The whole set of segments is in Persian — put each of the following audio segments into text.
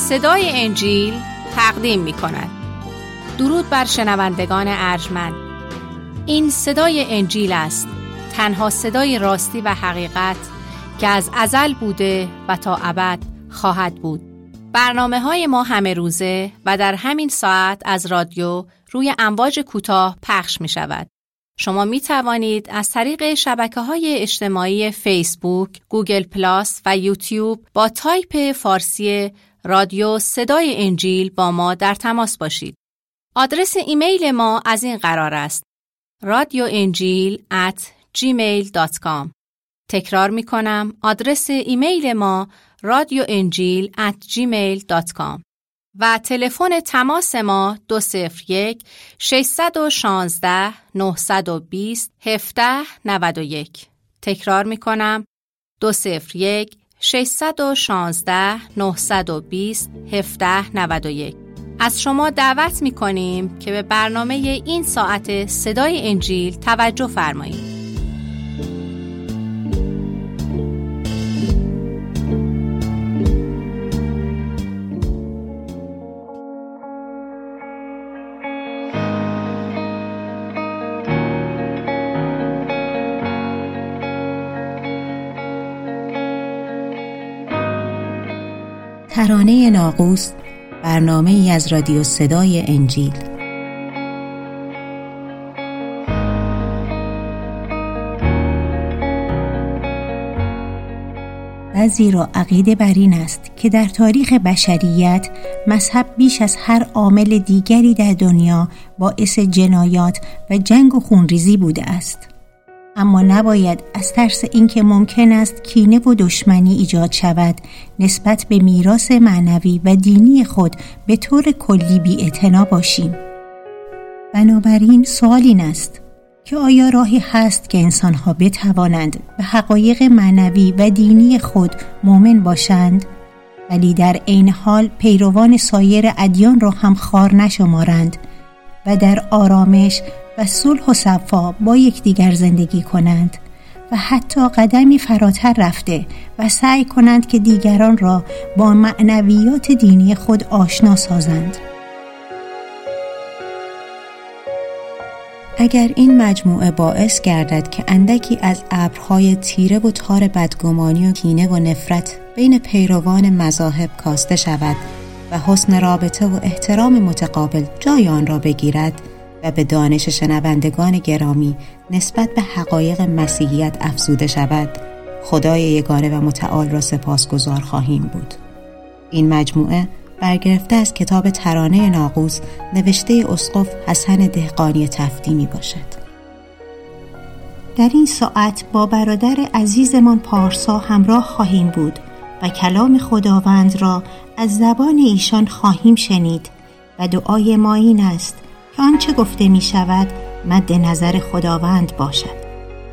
صدای انجیل تقدیم می کند. درود بر شنوندگان ارجمند. این صدای انجیل است، تنها صدای راستی و حقیقت که از ازل بوده و تا ابد خواهد بود. برنامه‌های ما همه روزه و در همین ساعت از رادیو روی امواج کوتاه پخش می شود. شما می توانید از طریق شبکه‌های اجتماعی فیسبوک، گوگل پلاس و یوتیوب با تایپ فارسی رادیو صدای انجیل با ما در تماس باشید. آدرس ایمیل ما از این قرار است: radioenjil@gmail.com. تکرار می کنم، آدرس ایمیل ما radioenjil@gmail.com و تلفن تماس ما 201-616-920-1791. تکرار می کنم، 201-616-920-1791. از شما دعوت می کنیم که به برنامه این ساعت صدای انجیل توجه فرمایید. ترانه ناقوس، برنامه ای از رادیو صدای انجیل. بعضی را عقیده بر این است که در تاریخ بشریت مذهب بیش از هر عامل دیگری در دنیا باعث جنایات و جنگ و خونریزی بوده است. اما نباید از ترس اینکه ممکن است کینه و دشمنی ایجاد شود نسبت به میراث معنوی و دینی خود به طور کلی بی‌اعتنا باشیم. بنابراین سوال این است که آیا راهی هست که انسان‌ها بتوانند به حقایق معنوی و دینی خود مؤمن باشند ولی در عین حال پیروان سایر ادیان را هم خوار نشمارند و در آرامش و صلح و صفا با یکدیگر زندگی کنند و حتی قدمی فراتر رفته و سعی کنند که دیگران را با معنویات دینی خود آشنا سازند. اگر این مجموعه باعث گردد که اندکی از ابرهای تیره و تار بدگمانی و کینه و نفرت بین پیروان مذاهب کاسته شود و حسن رابطه و احترام متقابل جای آن را بگیرد و به دانش شنوندگان گرامی نسبت به حقایق مسیحیت افزوده شود، خدای یگانه و متعال را سپاسگزار خواهیم بود. این مجموعه برگرفته از کتاب ترانه ناقوس نوشته اسقف حسن دهقانی تفتی می باشد. در این ساعت با برادر عزیزمان پارسا همراه خواهیم بود و کلام خداوند را از زبان ایشان خواهیم شنید و دعای ما این است که آنچه گفته می شود مد نظر خداوند باشد.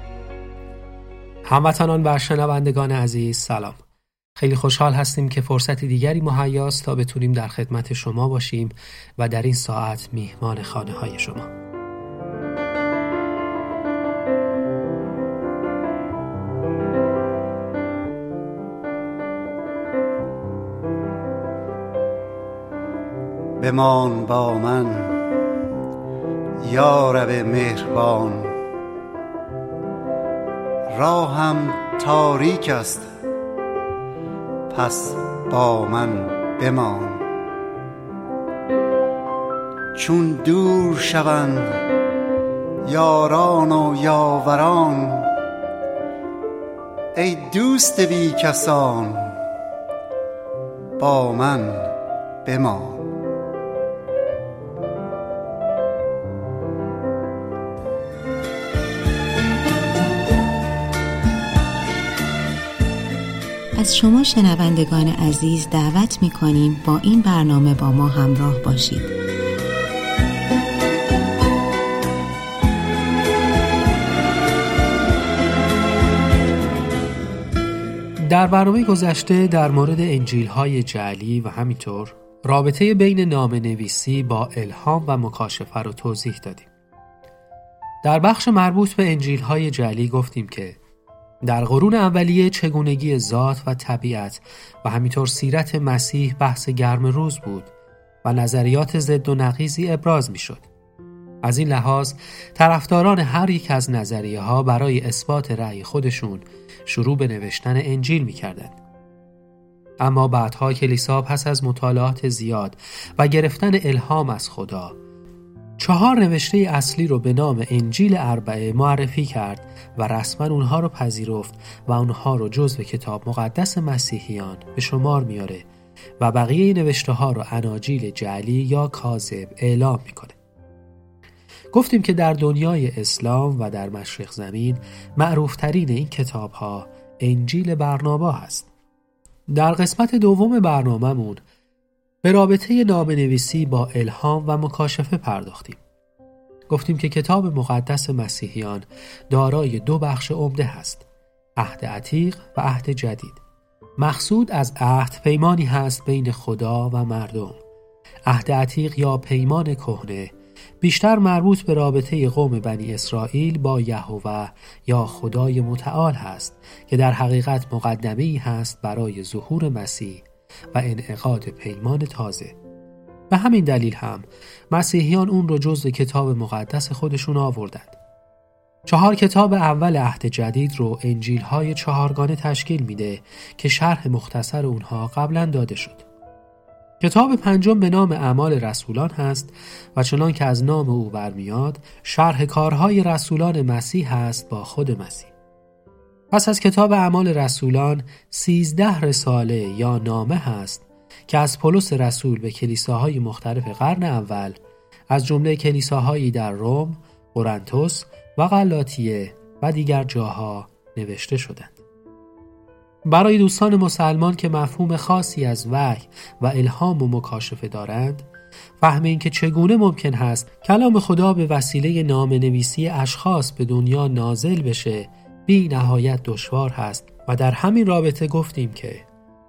هموطنان و شنوندگان عزیز، سلام. خیلی خوشحال هستیم که فرصت دیگری مهیاست تا بتونیم در خدمت شما باشیم و در این ساعت میهمان خانه های شما. بمان با من یا رب مهربان، راهم تاریک است پس با من بمان. چون دور شوند یاران و یاوران، ای دوست بی کسان با من بمان. از شما شنوندگان عزیز دعوت می‌کنیم با این برنامه با ما همراه باشید. در برنامه گذشته در مورد انجیل‌های جعلی و همینطور رابطه بین نامه‌نویسی با الهام و مکاشفه رو توضیح دادیم. در بخش مربوط به انجیل‌های جعلی گفتیم که در قرون اولیه چگونگی ذات و طبیعت و همینطور سیرت مسیح بحث گرم روز بود و نظریات ضد و نقیضی ابراز می شد. از این لحاظ طرفداران هر یک از نظریه ها برای اثبات رأی خودشون شروع به نوشتن انجیل می کردند. اما بعدها کلیسا پس از مطالعات زیاد و گرفتن الهام از خدا 4 نوشته اصلی رو به نام انجیل اربعه معرفی کرد و رسما اونها رو پذیرفت و اونها رو جزو کتاب مقدس مسیحیان به شمار میاره و بقیه نوشته ها رو اناجیل جعلی یا کاذب اعلام میکنه. گفتیم که در دنیای اسلام و در مشرق زمین معروفترین این کتاب ها انجیل برنابا هست. در قسمت دوم برنامه‌مون به رابطه نامه‌نویسی با الهام و مکاشفه پرداختیم. گفتیم که کتاب مقدس مسیحیان دارای 2 بخش عمده هست: عهد عتیق و عهد جدید. مقصود از عهد پیمانی هست بین خدا و مردم. عهد عتیق یا پیمان کهنه بیشتر مربوط به رابطه قوم بنی اسرائیل با یهوه یا خدای متعال هست که در حقیقت مقدمه‌ای هست برای ظهور مسیح و انعقاد پیمان تازه. به همین دلیل هم مسیحیان اون رو جزو کتاب مقدس خودشون آوردند. 4 کتاب اول عهد جدید رو انجیل‌های 4گانه تشکیل میده که شرح مختصر اونها قبلا داده شد. کتاب 5 به نام اعمال رسولان هست و چنان که از نام او برمیاد شرح کارهای رسولان مسیح هست با خود مسیح. پس از کتاب اعمال رسولان 13 رساله یا نامه هست که از پولس رسول به کلیساهای مختلف قرن اول از جمله کلیساهایی در روم، قرنتس و غلاطیه و دیگر جاها نوشته شدند. برای دوستان مسلمان که مفهوم خاصی از وحی و الهام و مکاشفه دارند، فهم این که چگونه ممکن هست کلام خدا به وسیله نامه‌نویسی اشخاص به دنیا نازل بشه بی نهایت دشوار هست و در همین رابطه گفتیم که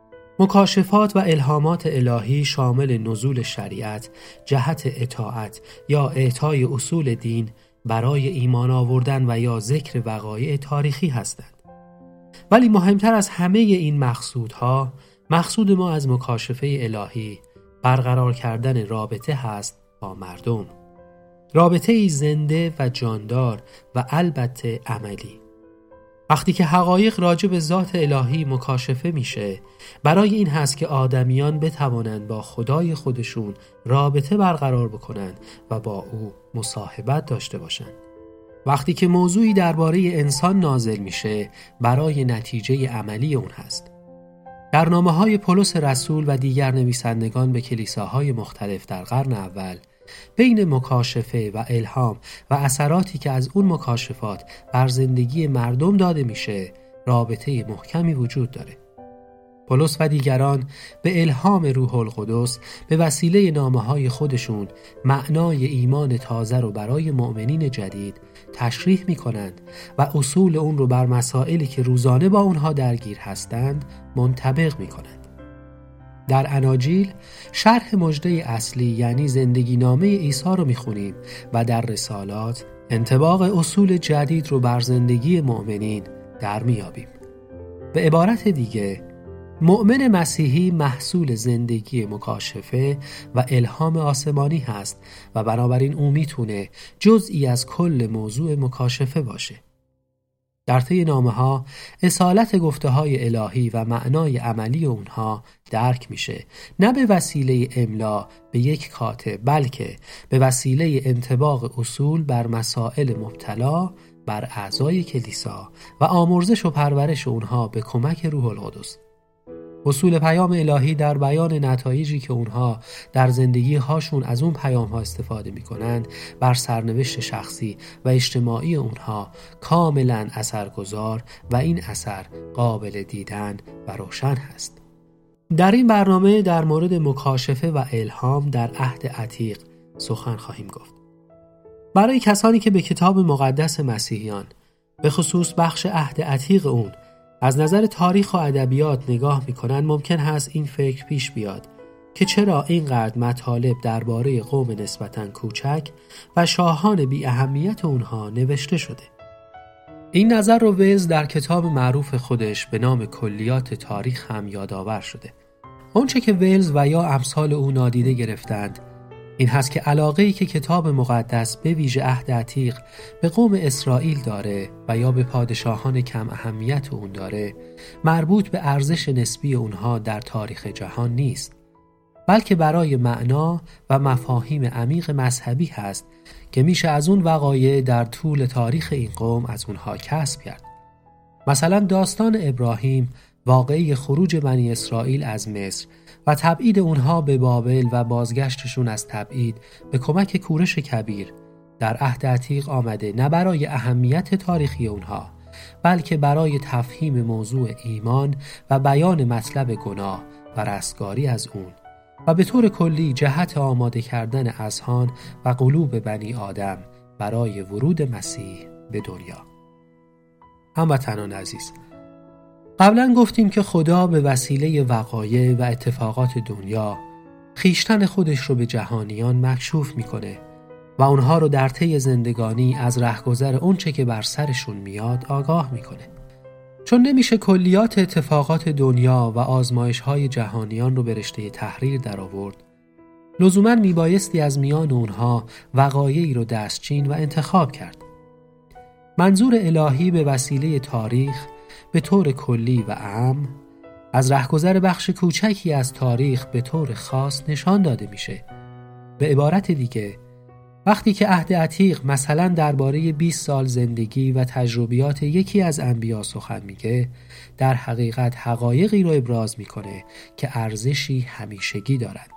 مکاشفات و الهامات الهی شامل نزول شریعت، جهت اطاعت یا اعطای اصول دین برای ایمان آوردن و یا ذکر وقایع تاریخی هستند. ولی مهمتر از همه این مقصودها، مقصود ما از مکاشفه الهی برقرار کردن رابطه هست با مردم. رابطه‌ای زنده و جاندار و البته عملی. وقتی که حقایق راجع به ذات الهی مکاشفه میشه، برای این هست که آدمیان بتوانند با خدای خودشون رابطه برقرار بکنند و با او مصاحبت داشته باشند. وقتی که موضوعی درباره انسان نازل میشه، برای نتیجه عملی اون هست. در نامه‌های پولس رسول و دیگر نویسندگان به کلیساهای مختلف در قرن اول، بین مکاشفه و الهام و اثراتی که از اون مکاشفات بر زندگی مردم داده میشه، رابطه محکمی وجود داره. پولس و دیگران به الهام روح القدس به وسیله نامه‌های خودشون معنای ایمان تازه رو برای مؤمنین جدید تشریح می‌کنند و اصول اون رو بر مسائلی که روزانه با اونها درگیر هستند منطبق می‌کنند. در اناجیل شرح مژده اصلی یعنی زندگی نامه عیسی رو می‌خونیم و در رسالات انطباق اصول جدید رو بر زندگی مؤمنین در میابیم. به عبارت دیگه، مؤمن مسیحی محصول زندگی مکاشفه و الهام آسمانی هست و بنابراین او میتونه جزئی از کل موضوع مکاشفه باشه. در طی نامه‌ها اصالت گفته‌های الهی و معنای عملی اونها درک میشه، نه به وسیله املا به یک کاتب، بلکه به وسیله انطباق اصول بر مسائل مبتلا بر اعضای کلیسا و آمرزش و پرورش اونها به کمک روح القدس. اصول پیام الهی در بیان نتایجی که اونها در زندگی هاشون از اون پیام ها استفاده می کنند بر سرنوشت شخصی و اجتماعی اونها کاملا اثرگذار و این اثر قابل دیدن و روشن هست. در این برنامه در مورد مکاشفه و الهام در عهد عتیق سخن خواهیم گفت. برای کسانی که به کتاب مقدس مسیحیان به خصوص بخش عهد عتیق اون از نظر تاریخ و ادبیات نگاه میکنن، ممکن هست این فکر پیش بیاد که چرا اینقدر مطالب درباره قوم نسبتاً کوچک و شاهان بی اهمیت اونها نوشته شده. این نظر رو ویلز در کتاب معروف خودش به نام کلیات تاریخ هم یادآور شده. اونچه که ویلز و یا امثال او نادیده گرفتند این هست که علاقه‌ای که کتاب مقدس به ویژه عهد عتیق به قوم اسرائیل داره و یا به پادشاهان کم اهمیت اون داره مربوط به ارزش نسبی اونها در تاریخ جهان نیست، بلکه برای معنا و مفاهیم عمیق مذهبی هست که میشه از اون وقایع در طول تاریخ این قوم از اونها کسب کرد. مثلا داستان ابراهیم، واقعه خروج بنی اسرائیل از مصر و تبعید اونها به بابل و بازگشتشون از تبعید به کمک کورش کبیر در عهد عتیق آمده نه برای اهمیت تاریخی اونها بلکه برای تفهیم موضوع ایمان و بیان مطلب گناه و رستگاری از اون و به طور کلی جهت آماده کردن اذهان و قلوب بنی آدم برای ورود مسیح به دنیا. هموطنان عزیز، قبلا گفتیم که خدا به وسیله وقایع و اتفاقات دنیا خویشتن خودش رو به جهانیان مکشوف میکنه و اونها رو در طی زندگانی از رهگذر اونچه که بر سرشون میاد آگاه میکنه. چون نمیشه کلیات اتفاقات دنیا و آزمایش‌های جهانیان رو به رشته تحریر در آورد، لزوماً میبایستی از میان اونها وقایعی رو دستچین و انتخاب کرد. منظور الهی به وسیله تاریخ به طور کلی و عام از رهگذر بخش کوچکی از تاریخ به طور خاص نشان داده میشه. به عبارت دیگه، وقتی که عهد عتیق مثلا درباره 20 سال زندگی و تجربیات یکی از انبیا سخن میگه، در حقیقت حقایقی رو ابراز میکنه که ارزشی همیشگی دارند.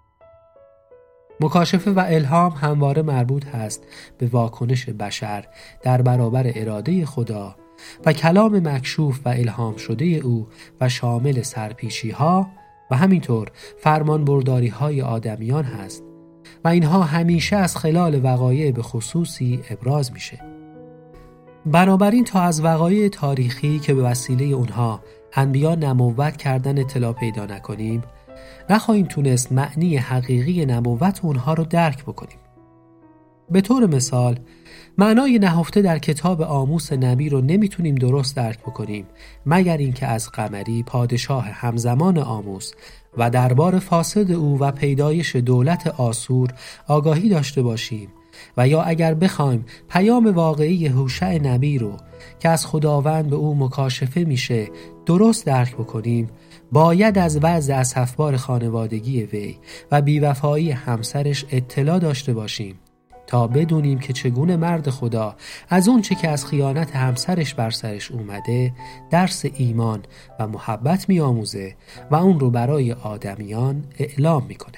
مکاشفه و الهام همواره مربوط هست به واکنش بشر در برابر اراده خدا و کلام مکشوف و الهام شده او و شامل سرپیچی ها و همینطور فرمان برداری های آدمیان هست و اینها همیشه از خلال وقایع به خصوصی ابراز میشه. بنابراین تا از وقایع تاریخی که به وسیله اونها انبیا نبوت کردن اطلاع پیدا نکنیم، نخواهیم تونست معنی حقیقی نبوت اونها رو درک بکنیم. به طور مثال، معنای نهفته در کتاب آموس نبی رو نمیتونیم درست درک بکنیم مگر اینکه از قمری پادشاه همزمان آموس و دربار فاسد او و پیدایش دولت آسور آگاهی داشته باشیم و یا اگر بخوایم پیام واقعی هوشع نبی رو که از خداوند به او مکاشفه میشه درست درک بکنیم، باید از وضع اسفبار خانوادگی وی و بیوفایی همسرش اطلاع داشته باشیم تا بدونیم که چگونه مرد خدا از اون چه که از خیانت همسرش بر سرش اومده درس ایمان و محبت میآموزه و اون رو برای آدمیان اعلام میکنه.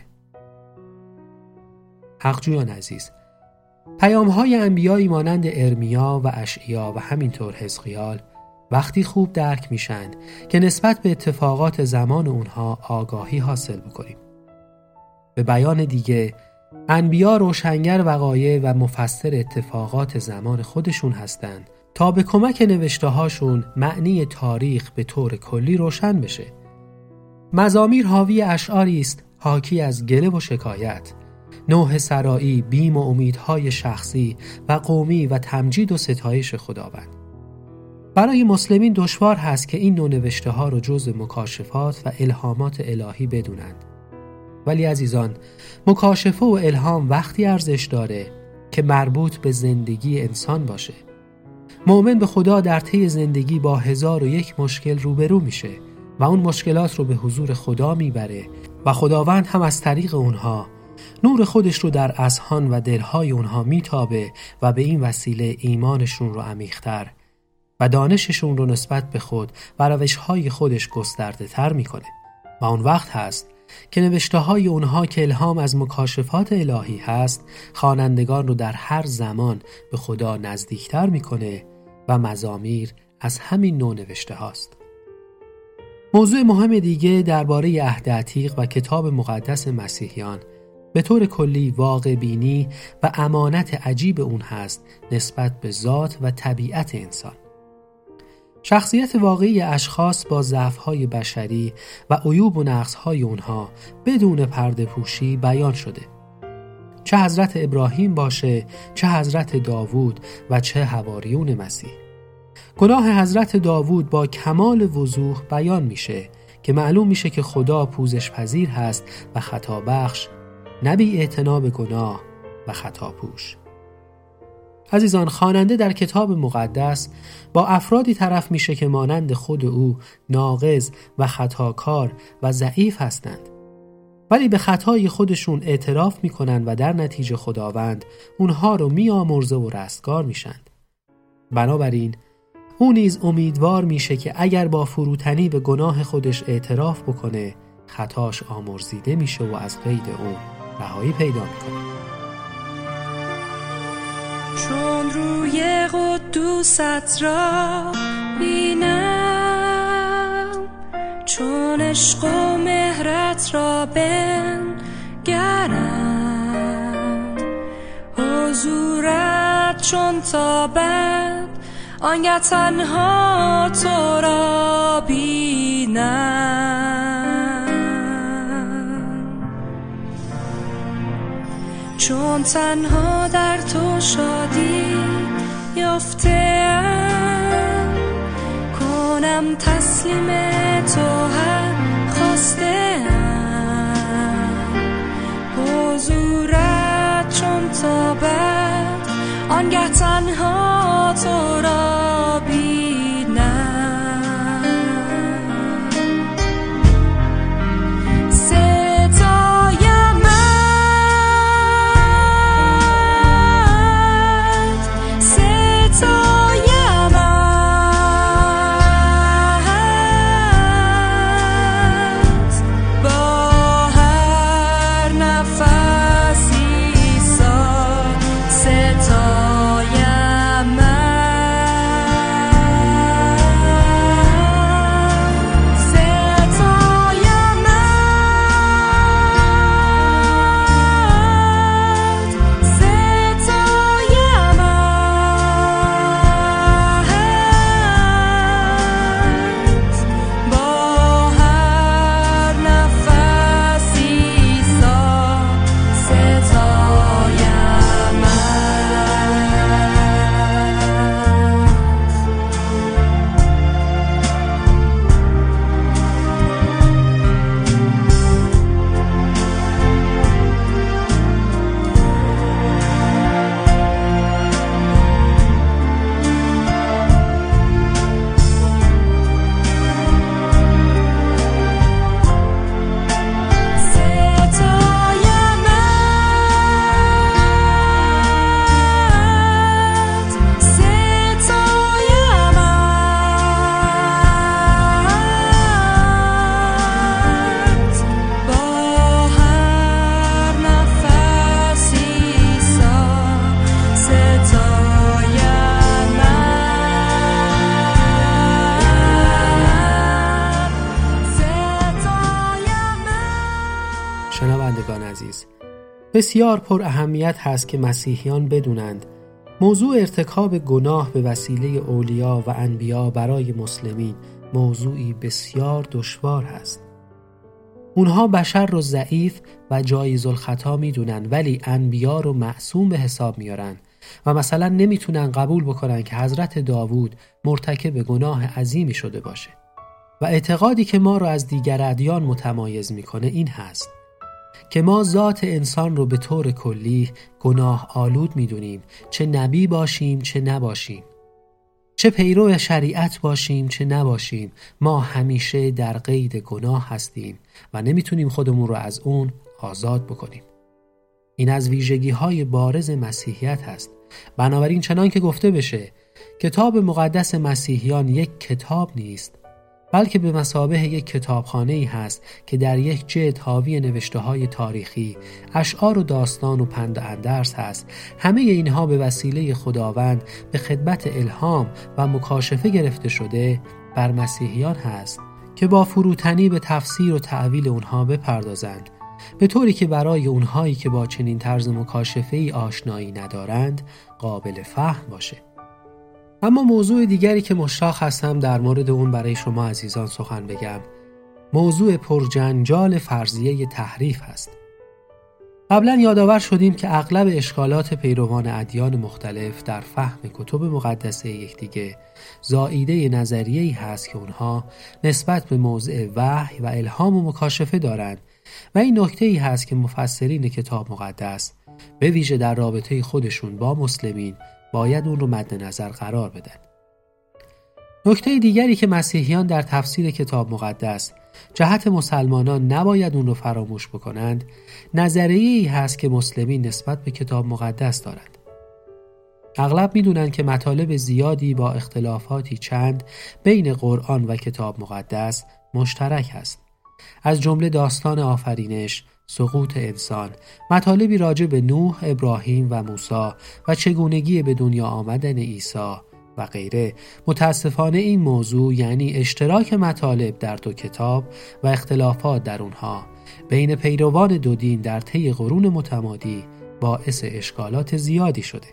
حقجویان عزیز، پیام‌های انبیایی مانند ارمیا و اشعیا و همینطور حزقیال وقتی خوب درک میشن که نسبت به اتفاقات زمان اونها آگاهی حاصل بکنیم. به بیان دیگه، انبیا روشنگر وقایع و مفسر اتفاقات زمان خودشون هستند تا به کمک نوشته هاشون معنی تاریخ به طور کلی روشن بشه. مزامیر حاوی اشعاری است حاکی از گله و شکایت، نوح سرایی، بیم و امیدهای شخصی و قومی و تمجید و ستایش خداوند. برای مسلمین دشوار هست که این نوع نوشته ها رو جزء مکاشفات و الهامات الهی بدونند. ولی عزیزان، مکاشفه و الهام وقتی ارزش داره که مربوط به زندگی انسان باشه. مؤمن به خدا در طی زندگی با 1001 مشکل روبرو میشه و اون مشکلات رو به حضور خدا میبره و خداوند هم از طریق اونها نور خودش رو در اذهان و دلهای اونها میتابه و به این وسیله ایمانشون رو عمیق‌تر و دانششون رو نسبت به خود و روش‌های خودش گسترده تر میکنه. و اون وقت هست که نوشته های اونها که الهام از مکاشفات الهی هست خوانندگان رو در هر زمان به خدا نزدیکتر میکنه و مزامیر از همین نوع نوشته هاست. موضوع مهم دیگه درباره عهد عتیق و کتاب مقدس مسیحیان به طور کلی واقع بینی و امانت عجیب اون هست نسبت به ذات و طبیعت انسان. شخصیت واقعی اشخاص با ضعف‌های بشری و عیوب و نقص‌های اونها بدون پرده پوشی بیان شده. چه حضرت ابراهیم باشه، چه حضرت داوود و چه حواریون مسیح. گناه حضرت داوود با کمال وضوح بیان میشه که معلوم میشه که خدا پوزش پذیر هست و خطا بخش، نه بی اعتنا به گناه و خطا پوش. عزیزان، خواننده در کتاب مقدس با افرادی طرف میشه که مانند خود او ناقص و خطاکار و ضعیف هستند، ولی به خطای خودشون اعتراف میکنن و در نتیجه خداوند اونها رو میامرزه و رستگار میشند. بنابراین او نیز امیدوار میشه که اگر با فروتنی به گناه خودش اعتراف بکنه، خطاش آمرزیده میشه و از قید او رهایی پیدا میکنه. چون روی قدوست را بینم، چون عشق و مهرت را بنگرم، حضورت چون تابد آنگه تنها تو را بینم، چون تنها در تو شادی یافته‌ام، کنم تسلیم تو هر خواسته‌ام، حضورت چون تابد آنگه تنها تو را بینم. شنوندگان عزیز، بسیار پر اهمیت هست که مسیحیان بدونند موضوع ارتکاب گناه به وسیله اولیا و انبیا برای مسلمین موضوعی بسیار دشوار هست. اونها بشر رو ضعیف و جایز الخطا میدونن، ولی انبیا رو معصوم به حساب میارن و مثلا نمیتونن قبول بکنن که حضرت داوود مرتکب گناه عظیمی شده باشه. و اعتقادی که ما رو از دیگر ادیان متمایز میکنه این هست که ما ذات انسان رو به طور کلی گناه آلود میدونیم، چه نبی باشیم چه نباشیم، چه پیرو شریعت باشیم چه نباشیم، ما همیشه در قید گناه هستیم و نمیتونیم خودمون رو از اون آزاد بکنیم. این از ویژگی‌های بارز مسیحیت هست. بنابراین چنان که گفته بشه کتاب مقدس مسیحیان یک کتاب نیست، بلکه به مثابه یک کتابخانه‌ای هست که در یک جلد حاوی نوشته‌های تاریخی، اشعار و داستان و پند و اندرس هست. همه اینها به وسیله خداوند به خدمت الهام و مکاشفه گرفته شده بر مسیحیان هست که با فروتنی به تفسیر و تأویل اونها بپردازند، به طوری که برای اونهایی که با چنین طرز مکاشفه‌ای آشنایی ندارند قابل فهم باشه. اما موضوع دیگری که مشتاق هستم در مورد اون برای شما عزیزان سخن بگم، موضوع پرجنجال فرضیه تحریف هست. قبلا یادآور شدیم که اغلب اشکالات پیروان ادیان مختلف در فهم کتب مقدسه یکدیگه زائیده نظریه‌ای هست که اونها نسبت به موضع وحی و الهام و مکاشفه دارند و این نکته‌ای هست که مفسرین کتاب مقدس به ویژه در رابطه خودشون با مسلمین باید اون رو مد نظر قرار بدن. نکته دیگری که مسیحیان در تفسیر کتاب مقدس جهت مسلمانان نباید اون رو فراموش بکنند، نظریه‌ای هست که مسلمین نسبت به کتاب مقدس دارند. اغلب میدونن که مطالب زیادی با اختلافاتی چند بین قرآن و کتاب مقدس مشترک هست. از جمله داستان آفرینش، سقوط انسان، مطالبی راجع به نوح، ابراهیم و موسی و چگونگی به دنیا آمدن عیسی و غیره. متاسفانه این موضوع یعنی اشتراک مطالب در دو کتاب و اختلافات در اونها بین پیروان دو دین در طی قرون متمادی باعث اشکالات زیادی شده.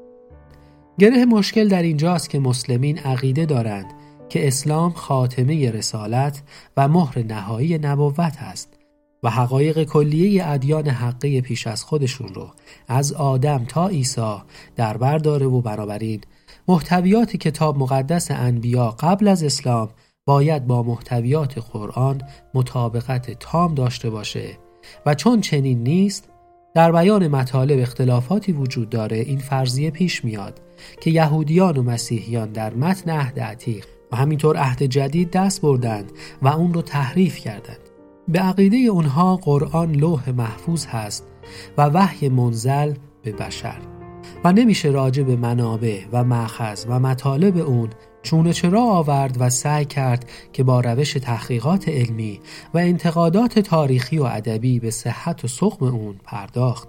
گره مشکل در اینجاست که مسلمین عقیده دارند که اسلام خاتمه رسالت و مهر نهایی نبوت است و حقایق کلیه ادیان حقه پیش از خودشون رو از آدم تا عیسی در بر داره و بنابراین محتویات کتاب مقدس انبیا قبل از اسلام باید با محتویات قرآن مطابقت تام داشته باشه و چون چنین نیست، در بیان مطالب اختلافاتی وجود داره. این فرضیه پیش میاد که یهودیان و مسیحیان در متن عهد عتیق و همینطور عهد جدید دست بردند و اون رو تحریف کردند. به عقیده اونها قرآن لوح محفوظ هست و وحی منزل به بشر و نمیشه راجع به منابع و مأخذ و مطالب اون چونه چرا آورد و سعی کرد که با روش تحقیقات علمی و انتقادات تاریخی و ادبی به صحت و سقم اون پرداخت.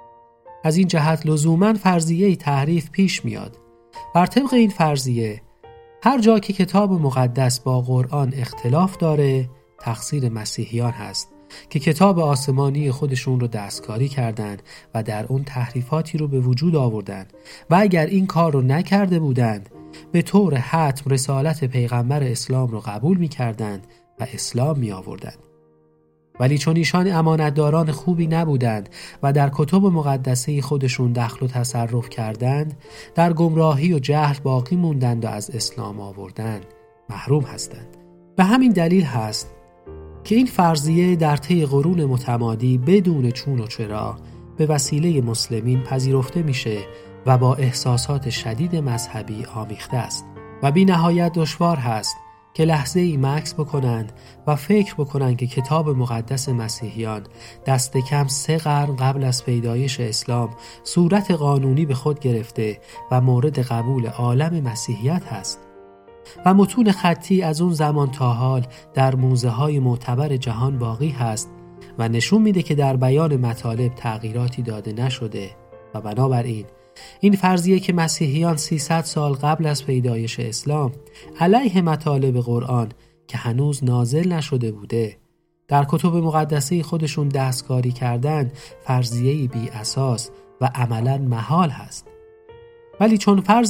از این جهت لزوماً فرضیه تحریف پیش میاد. بر طبق این فرضیه هر جا که کتاب مقدس با قرآن اختلاف داره، تقصیر مسیحیان هست که کتاب آسمانی خودشون رو دستکاری کردند و در اون تحریفاتی رو به وجود آوردند و اگر این کار رو نکرده بودند به طور حتم رسالت پیغمبر اسلام رو قبول می کردند و اسلام می آوردند. ولی چون ایشان امانتداران خوبی نبودند و در کتب مقدسه خودشون دخل و تصرف کردند، در گمراهی و جهل باقی موندند و از اسلام آوردند محروم هستند. به همین دلیل هست که این فرضیه در طی قرون متمادی بدون چون و چرا به وسیله مسلمین پذیرفته میشه و با احساسات شدید مذهبی آمیخته است و بی نهایت دشوار هست که لحظه ای مکث بکنند و فکر بکنند که کتاب مقدس مسیحیان دست کم 3 قرن قبل از پیدایش اسلام صورت قانونی به خود گرفته و مورد قبول عالم مسیحیت هست و متون خطی از اون زمان تا حال در موزه‌های معتبر جهان باقی هست و نشون میده که در بیان مطالب تغییراتی داده نشده و بنابراین این فرضیه که مسیحیان 300 سال قبل از پیدایش اسلام علیه مطالب قرآن که هنوز نازل نشده بوده در کتب مقدسه خودشون دستکاری کردن، فرضیه‌ای بی اساس و عملاً محال هست. ولی چون فرض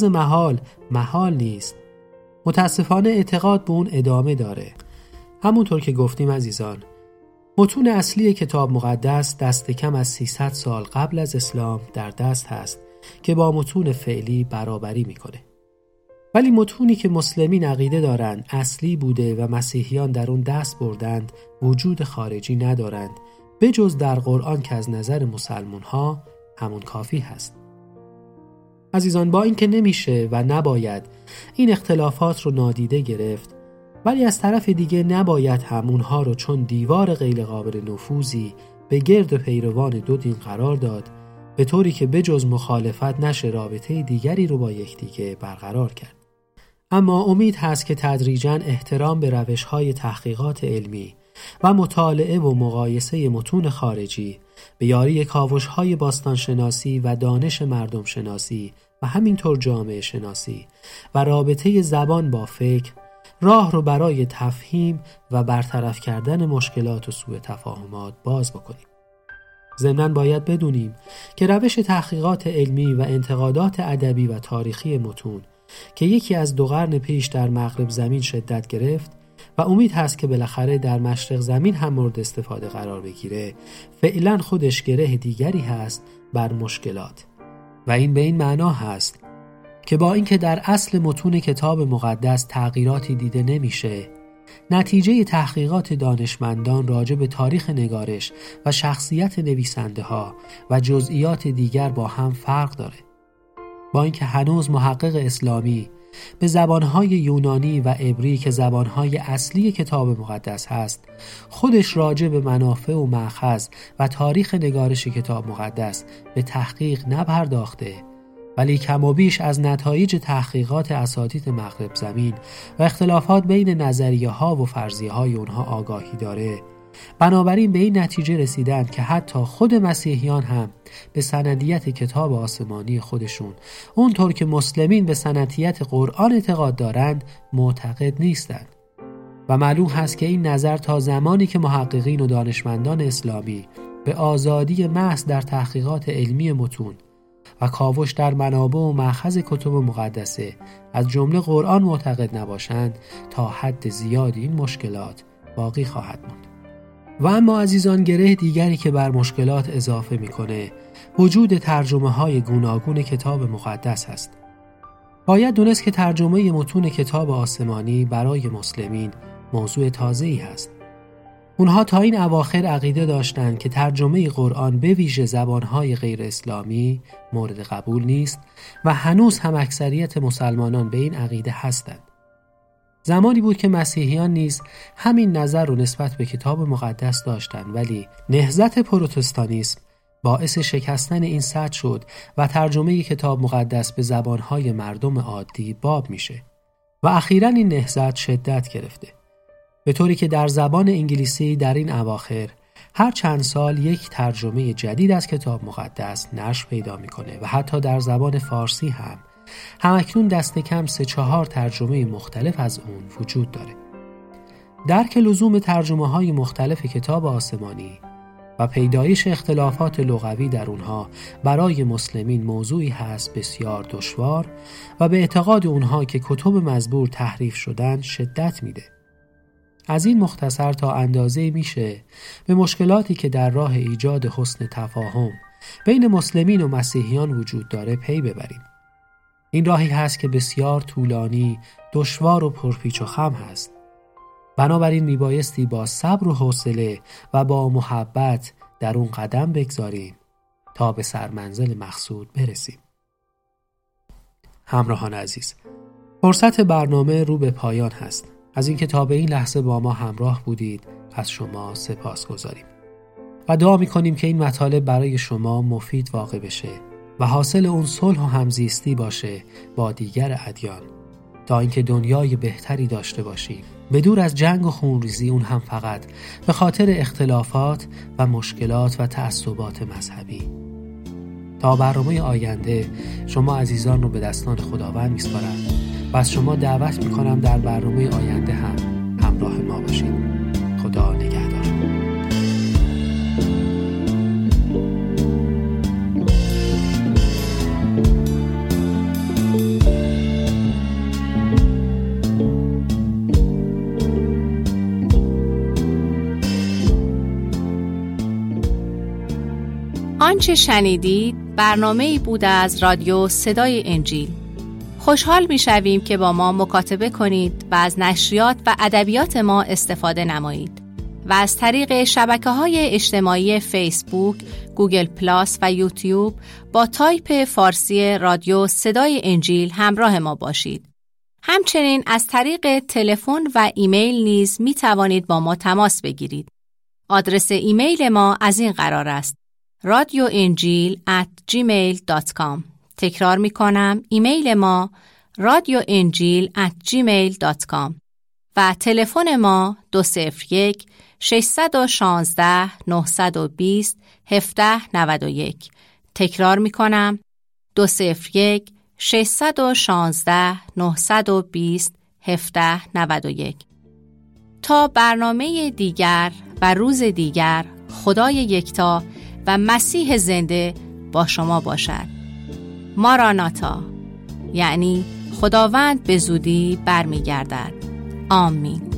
محال نیست، متاسفانه اعتقاد به اون ادامه داره. همونطور که گفتیم عزیزان، متون اصلی کتاب مقدس دست کم از 300 سال قبل از اسلام در دست هست که با متون فعلی برابری میکنه. ولی متونی که مسلمین عقیده دارند اصلی بوده و مسیحیان در اون دست بردند وجود خارجی ندارند به جز در قرآن که از نظر مسلمان ها همون کافی هست. عزیزان، با این که نمیشه و نباید این اختلافات رو نادیده گرفت، ولی از طرف دیگه نباید همونها رو چون دیوار غیر قابل نفوذی به گرد پیروان دو دین قرار داد، به طوری که بجز مخالفت نشه رابطه دیگری رو با یکدیگه برقرار کرد. اما امید هست که تدریجاً احترام به روش‌های تحقیقات علمی و مطالعه و مقایسه متون خارجی به یاری کاوش‌های باستانشناسی و دانش مردم شناسی و همینطور جامعه شناسی و رابطه زبان با فکر راه رو برای تفهیم و برطرف کردن مشکلات و سوء تفاهمات باز بکنیم. ضمناً باید بدونیم که روش تحقیقات علمی و انتقادات ادبی و تاریخی متون که یکی از 2 قرن پیش در مغرب زمین شدت گرفت، و امید هست که بالاخره در مشرق زمین هم مورد استفاده قرار بگیره، فعلا خودش گره دیگری هست بر مشکلات. و این به این معنا هست که با اینکه در اصل متون کتاب مقدس تغییراتی دیده نمیشه، نتیجه تحقیقات دانشمندان راجع به تاریخ نگارش و شخصیت نویسنده ها و جزئیات دیگر با هم فرق داره. با اینکه هنوز محقق اسلامی به زبانهای یونانی و عبری که زبانهای اصلی کتاب مقدس هست، خودش راجع به منافع و مأخذ و تاریخ نگارش کتاب مقدس به تحقیق نپرداخته، ولی کم و بیش از نتایج تحقیقات اساتید مغرب زمین و اختلافات بین نظریه ها و فرضیه های اونها آگاهی داره. بنابراین به این نتیجه رسیدن که حتی خود مسیحیان هم به سندیت کتاب آسمانی خودشون اونطور که مسلمین به سندیت قرآن اعتقاد دارند معتقد نیستند. و معلوم هست که این نظر تا زمانی که محققین و دانشمندان اسلامی به آزادی محض در تحقیقات علمی متون و کاوش در منابع و مأخذ کتب مقدسه از جمله قرآن معتقد نباشند، تا حد زیادی این مشکلات باقی خواهد ماند. و اما عزیزان، گره دیگری که بر مشکلات اضافه میکنه وجود ترجمه های گوناگون کتاب مقدس هست. باید دونست که ترجمه متون کتاب آسمانی برای مسلمین موضوع تازه‌ای هست. اونها تا این اواخر عقیده داشتند که ترجمه قرآن به ویژه زبانهای غیر اسلامی مورد قبول نیست و هنوز هم اکثریت مسلمانان به این عقیده هستند. زمانی بود که مسیحیان نیز همین نظر رو نسبت به کتاب مقدس داشتند، ولی نهضت پروتستانیسم باعث شکستن این سد شد و ترجمه کتاب مقدس به زبانهای مردم عادی باب میشه و اخیراً این نهضت شدت گرفته، به طوری که در زبان انگلیسی در این اواخر هر چند سال یک ترجمه جدید از کتاب مقدس نشر پیدا میکنه و حتی در زبان فارسی هم همکنون دست کم 3-4 ترجمه مختلف از اون وجود داره. درک لزوم ترجمه های مختلف کتاب آسمانی و پیدایش اختلافات لغوی در اونها برای مسلمین موضوعی هست بسیار دشوار و به اعتقاد اونها که کتب مزبور تحریف شدن شدت میده. از این مختصر تا اندازه میشه به مشکلاتی که در راه ایجاد حسن تفاهم بین مسلمین و مسیحیان وجود داره پی ببریم. این راهی هست که بسیار طولانی، دشوار و پرپیچ و خم هست. بنابراین میبایستی با صبر و حوصله و با محبت در اون قدم بگذاریم تا به سرمنزل مقصود برسیم. همراهان عزیز، فرصت برنامه رو به پایان هست. از اینکه تا به این لحظه با ما همراه بودید از شما سپاسگزاریم و دعا می‌کنیم که این مطالب برای شما مفید واقع بشه و حاصل اون صلح و همزیستی باشه با دیگر ادیان، تا اینکه دنیای بهتری داشته باشیم، به دور از جنگ و خونریزی، اون هم فقط به خاطر اختلافات و مشکلات و تعصبات مذهبی. تا برنامه آینده شما عزیزان رو به دستان خداوند میسپارم و از شما دعوت میکنم در برنامه آینده هم همراه ما باشید. خدا نگهدار. آنچه شنیدید برنامه‌ای بود از رادیو صدای انجیل. خوشحال می‌شویم که با ما مکاتبه کنید و از نشریات و ادبیات ما استفاده نمایید و از طریق شبکه‌های اجتماعی فیسبوک، گوگل پلاس و یوتیوب با تایپ فارسی رادیو صدای انجیل همراه ما باشید. همچنین از طریق تلفن و ایمیل نیز می‌توانید با ما تماس بگیرید. آدرس ایمیل ما از این قرار است: radioenjil@gmail.com. تکرار می کنم، ایمیل ما radioenjil@gmail.com و تلفن ما 201-616-920-1791. تکرار می کنم، 201-616-920-1791. تا برنامه دیگر و روز دیگر، خدای یکتا و مسیح زنده با شما باشد. ماراناتا، یعنی خداوند به زودی برمیگردد. آمین.